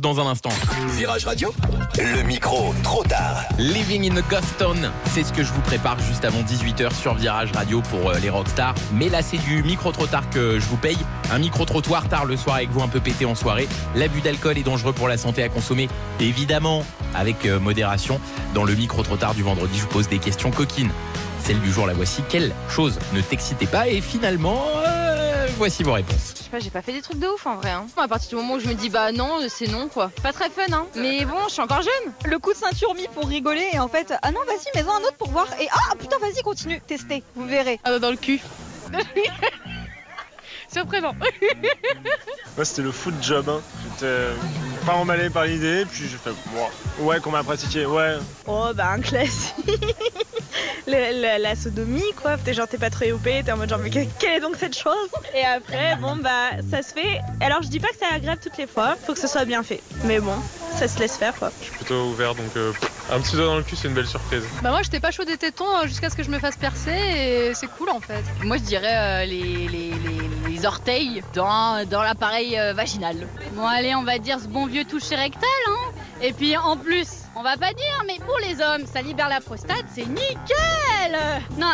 dans un instant. Virage Radio, le micro trop tard. Living in a Ghost Town, c'est ce que je vous prépare juste avant 18h sur Virage Radio pour les rockstars. Mais là, c'est du micro trop tard que je vous paye. Un micro-trottoir tard le soir avec vous un peu pété en soirée. L'abus d'alcool est dangereux pour la santé à consommer, évidemment, avec modération. Dans le micro trop tard du vendredi, je vous pose des questions coquines. Celle du jour, la voici. Quelle chose ne t'excitait pas? Et finalement, voici vos réponses. Je sais pas, j'ai pas fait des trucs de ouf en vrai. À partir du moment où je me dis bah non, c'est non quoi. Pas très fun hein. Mais bon, je suis encore jeune. Le coup de ceinture mis pour rigoler et en fait, ah non, vas-y, mets-en un autre pour voir. Et ah putain, vas-y, continue, testez, vous verrez. Ah, dans le cul. Surprenant. Moi c'était le foot job, hein. J'étais pas emballé par l'idée, puis j'ai fait ouais qu'on m'a pratiqué, ouais. Oh bah un classique. La sodomie quoi, t'es genre t'es pas très OP, t'es en mode genre mais quelle est donc cette chose? Et après bon bah ça se fait, alors je dis pas que c'est agréable toutes les fois, faut que ce soit bien fait, mais bon ça se laisse faire quoi. Je suis plutôt ouvert donc un petit doigt dans le cul c'est une belle surprise. Bah moi j'étais pas chaud des tétons jusqu'à ce que je me fasse percer et c'est cool en fait. Moi je dirais les orteils dans l'appareil vaginal. Bon allez, on va dire ce bon vieux toucher rectal hein. Et puis en plus, on va pas dire mais pour les hommes, ça libère la prostate, c'est nickel. Non,